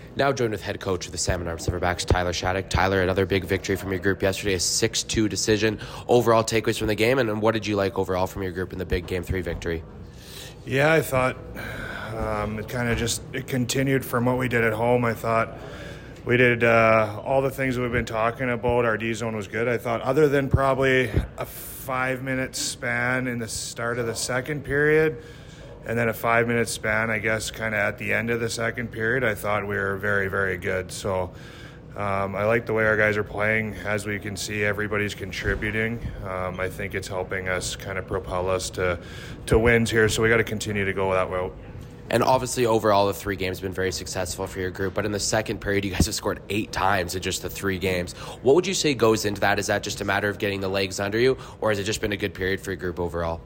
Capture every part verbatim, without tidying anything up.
Now joined with head coach of the Salmon Arm Silverbacks, Tyler Shattuck. Tyler, another big victory from your group yesterday, a six two decision. Overall takeaways from the game, and what did you like overall from your group in the big game three victory? Yeah, I thought um, it kind of just it continued from what we did at home. I thought we did uh, all the things that we've been talking about. Our D zone was good. I thought other than probably a five-minute span in the start of the second period, and then a five-minute span, I guess, kind of at the end of the second period, I thought we were very, very good. So um, I like the way our guys are playing. As we can see, everybody's contributing. Um, I think it's helping us kind of propel us to, to wins here. So we got to continue to go that route. And obviously, overall, the three games have been very successful for your group. But in the second period, you guys have scored eight times in just the three games. What would you say goes into that? Is that just a matter of getting the legs under you, or has it just been a good period for your group overall?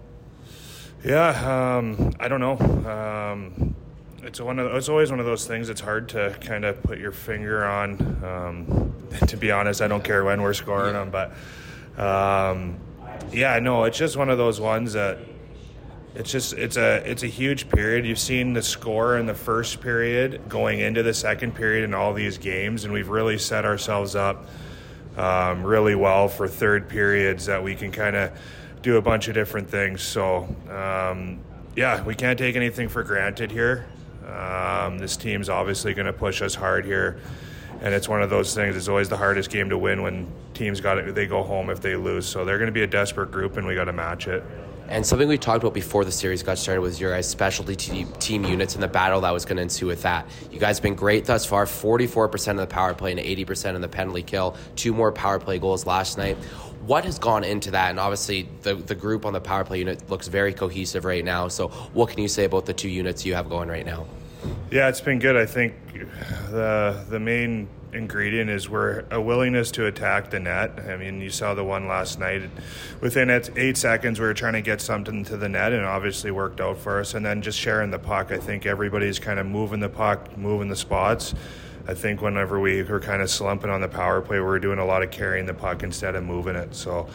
Yeah, um, I don't know. Um, it's one of it's always one of those things. It's hard to kind of put your finger on. Um, to be honest, I don't care when we're scoring them, but um, yeah, no, it's just one of those ones that it's just it's a it's a huge period. You've seen the score in the first period going into the second period in all these games, and we've really set ourselves up um, really well for third periods that we can kind of do a bunch of different things. So, um, yeah, we can't take anything for granted here. Um, this team's obviously going to push us hard here, and it's one of those things. It's always the hardest game to win when teams got it, they go home if they lose. So they're going to be a desperate group, and we got to match it. And something we talked about before the series got started was your guys' specialty team, team units and the battle that was going to ensue with that. You guys have been great thus far, forty-four percent of the power play and eighty percent of the penalty kill, two more power play goals last night. What has gone into that? And obviously the, the group on the power play unit looks very cohesive right now. So what can you say about the two units you have going right now? Yeah, it's been good. I think the the main ingredient is we're a willingness to attack the net. I mean, you saw the one last night. Within eight seconds, we were trying to get something to the net, and it obviously worked out for us. And then just sharing the puck. I think everybody's kind of moving the puck, moving the spots. I think whenever we were kind of slumping on the power play, we were doing a lot of carrying the puck instead of moving it. So,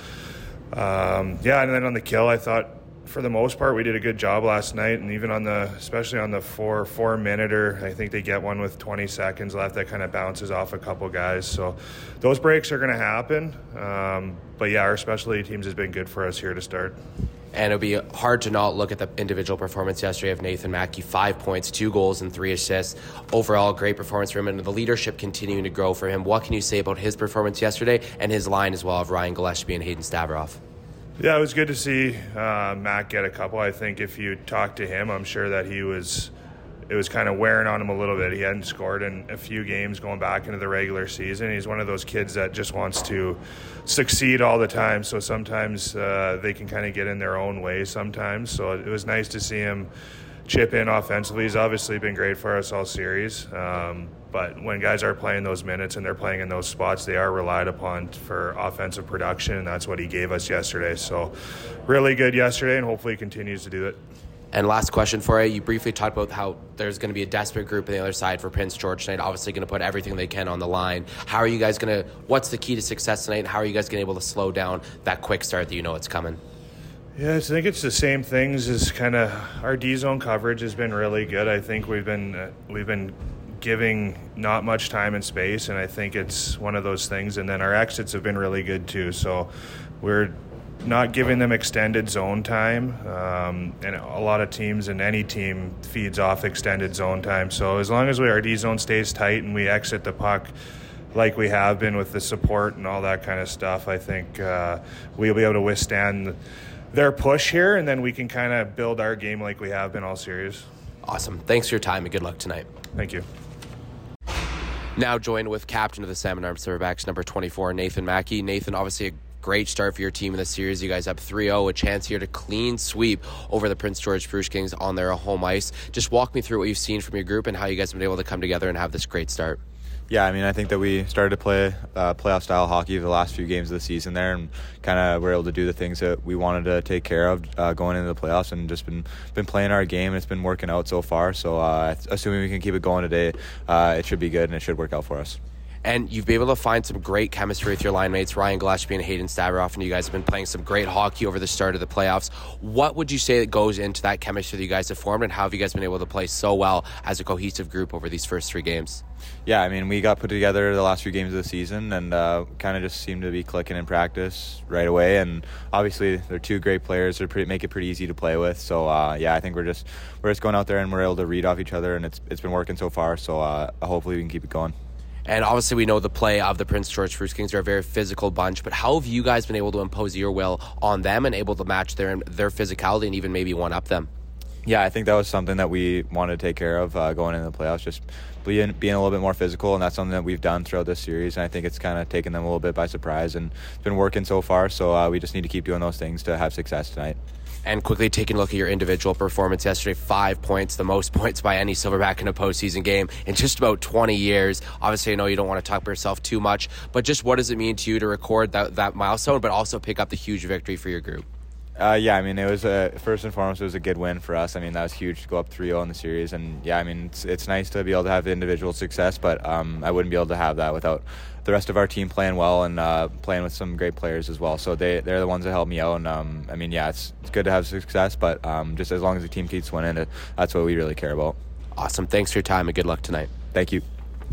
um, yeah, and then on the kill, I thought for the most part we did a good job last night, and even on the, especially on the four four minuter, I think they get one with twenty seconds left that kind of bounces off a couple guys. So those breaks are going to happen. Um, but yeah, our specialty teams has been good for us here to start. And it'll be hard to not look at the individual performance yesterday of Nathan Mackey. Five points, two goals, and three assists. Overall, great performance for him, and the leadership continuing to grow for him. What can you say about his performance yesterday and his line as well of Ryan Gillespie and Hayden Stavroff? Yeah, it was good to see uh, Mac get a couple. I think if you talk to him, I'm sure that he was it was kind of wearing on him a little bit. He hadn't scored in a few games going back into the regular season. He's one of those kids that just wants to succeed all the time. So sometimes uh, they can kind of get in their own way sometimes. So it was nice to see him chip in offensively. He's obviously been great for us all series. Um, but when guys are playing those minutes and they're playing in those spots, they are relied upon for offensive production, and that's what he gave us yesterday. So really good yesterday, and hopefully he continues to do it. And last question for you. You briefly talked about how there's going to be a desperate group on the other side for Prince George tonight, obviously going to put everything they can on the line. How are you guys going to – what's the key to success tonight, and how are you guys going to be able to slow down that quick start that you know it's coming? Yeah, I think it's the same things as kind of our D-zone coverage has been really good. I think we've been uh, we've been giving not much time and space, and I think it's one of those things. And then our exits have been really good too. So we're not giving them extended zone time, um, and a lot of teams and any team feeds off extended zone time. So as long as we, our D-zone stays tight and we exit the puck like we have been with the support and all that kind of stuff, I think uh, we'll be able to withstand their push here, and then we can kind of build our game like we have been all series. Awesome. Thanks for your time, and good luck tonight. Thank you. Now joined with captain of the Salmon Arm Silverbacks, number twenty-four, Nathan Mackey. Nathan, obviously a great start for your team in the series. You guys up three oh, a chance here to clean sweep over the Prince George Spruce Kings on their home ice. Just walk me through what you've seen from your group and how you guys have been able to come together and have this great start. Yeah, I mean, I think that we started to play uh, playoff-style hockey the last few games of the season there, and kind of were able to do the things that we wanted to take care of uh, going into the playoffs, and just been been playing our game, and it's been working out so far. So uh, assuming we can keep it going today, uh, it should be good, and it should work out for us. And you've been able to find some great chemistry with your line mates, Ryan Gillespie and Hayden Staveroff, and you guys have been playing some great hockey over the start of the playoffs. What would you say that goes into that chemistry that you guys have formed, and how have you guys been able to play so well as a cohesive group over these first three games? Yeah, I mean, we got put together the last few games of the season and uh, kind of just seemed to be clicking in practice right away. And obviously, they're two great players. They pretty make it pretty easy to play with. So uh, yeah, I think we're just we're just going out there and we're able to read off each other, and it's it's been working so far. So uh, hopefully we can keep it going. And obviously we know the play of the Prince George Spruce Kings are a very physical bunch, but how have you guys been able to impose your will on them and able to match their their physicality and even maybe one-up them? Yeah, I think that was something that we wanted to take care of uh, going into the playoffs, just being, being a little bit more physical, and that's something that we've done throughout this series, and I think it's kind of taken them a little bit by surprise, and it's been working so far, so uh, we just need to keep doing those things to have success tonight. And quickly taking a look at your individual performance yesterday, five points, the most points by any Silverback in a postseason game in just about twenty years. Obviously, I know you don't want to talk about yourself too much, but just what does it mean to you to record that, that milestone, but also pick up the huge victory for your group? Uh, yeah, I mean, it was a, first and foremost, it was a good win for us. I mean, that was huge to go up three oh in the series. And, yeah, I mean, it's, it's nice to be able to have the individual success, but um, I wouldn't be able to have that without the rest of our team playing well and uh, playing with some great players as well. So they, they're the ones that help me out. And, um, I mean, yeah, it's, it's good to have success, but um, just as long as the team keeps winning, it, that's what we really care about. Awesome. Thanks for your time and good luck tonight. Thank you.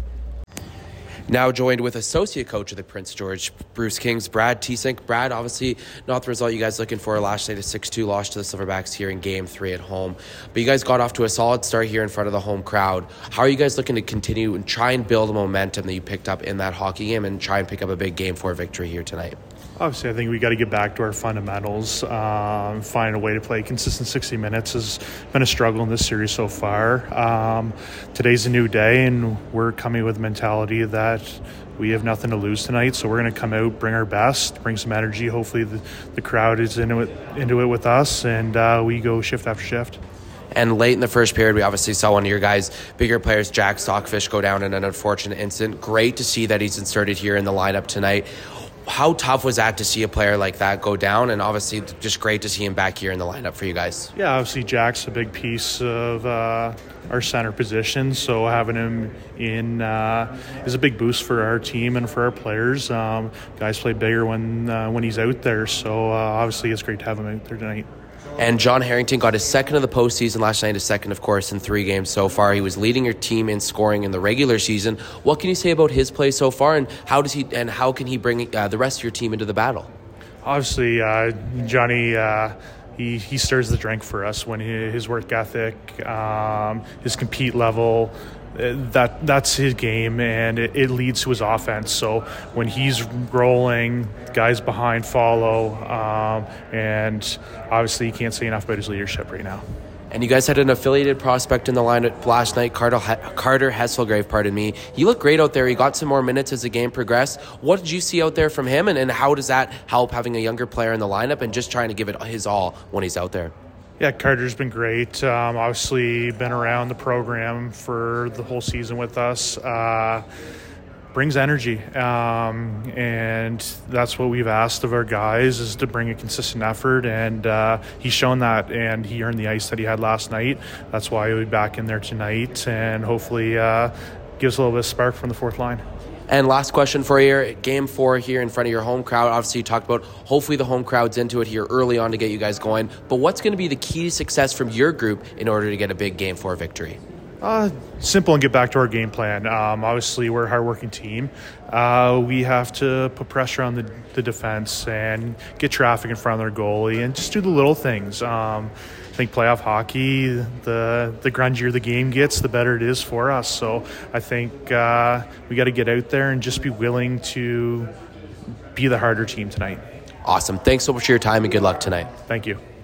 Now joined with associate coach of the Prince George Spruce Kings, Brad Tiesink. Brad, obviously not the result you guys looking for last night, a six two loss to the Silverbacks here in game three at home. But you guys got off to a solid start here in front of the home crowd. How are you guys looking to continue and try and build the momentum that you picked up in that hockey game and try and pick up a big game four victory here tonight? Obviously, I think we got to get back to our fundamentals. Um, find a way to play consistent sixty minutes has been a struggle in this series so far. Um, today's a new day, and we're coming with a mentality that we have nothing to lose tonight. So we're going to come out, bring our best, bring some energy. Hopefully, the, the crowd is into it, into it with us, and uh, we go shift after shift. And late in the first period, we obviously saw one of your guys' bigger players, Jack Stockfish, go down in an unfortunate incident. Great to see that he's inserted here in the lineup tonight. How tough was that to see a player like that go down? And obviously just great to see him back here in the lineup for you guys. Yeah, obviously Jack's a big piece of uh, our center position, so having him in uh, is a big boost for our team and for our players. Um, guys play bigger when uh, when he's out there, so uh, obviously it's great to have him out there tonight. And John Harrington got his second of the postseason last night, his second, of course, in three games so far. He was leading your team in scoring in the regular season. What can you say about his play so far, and how does he and how can he bring uh, the rest of your team into the battle? Obviously, uh, Johnny, uh, he he stirs the drink for us when he, his work ethic, um, his compete level. That that's his game, and it, it leads to his offense. So when he's rolling, guys behind follow, um, and obviously you can't say enough about his leadership right now. And you guys had an affiliated prospect in the lineup last night, Carter, Carter Hesselgrave, pardon me. He looked great out there. He got some more minutes as the game progressed. What did you see out there from him, and, and how does that help having a younger player in the lineup and just trying to give it his all when he's out there? Yeah, Carter's been great. Um, obviously, been around the program for the whole season with us. Uh, brings energy, um, and that's what we've asked of our guys, is to bring a consistent effort, and uh, he's shown that, and he earned the ice that he had last night. That's why he'll be back in there tonight, and hopefully uh, gives a little bit of spark from the fourth line. And last question for you, game four here in front of your home crowd. Obviously, you talked about hopefully the home crowd's into it here early on to get you guys going. But what's going to be the key to success from your group in order to get a big game four victory? Uh, simple and get back to our game plan. Um, obviously, we're a hardworking team. Uh, we have to put pressure on the, the defense and get traffic in front of their goalie and just do the little things. Um, I think playoff hockey, the the grungier the game gets, the better it is for us. So I think uh, we got to get out there and just be willing to be the harder team tonight. Awesome. Thanks so much for your time and good luck tonight. Thank you.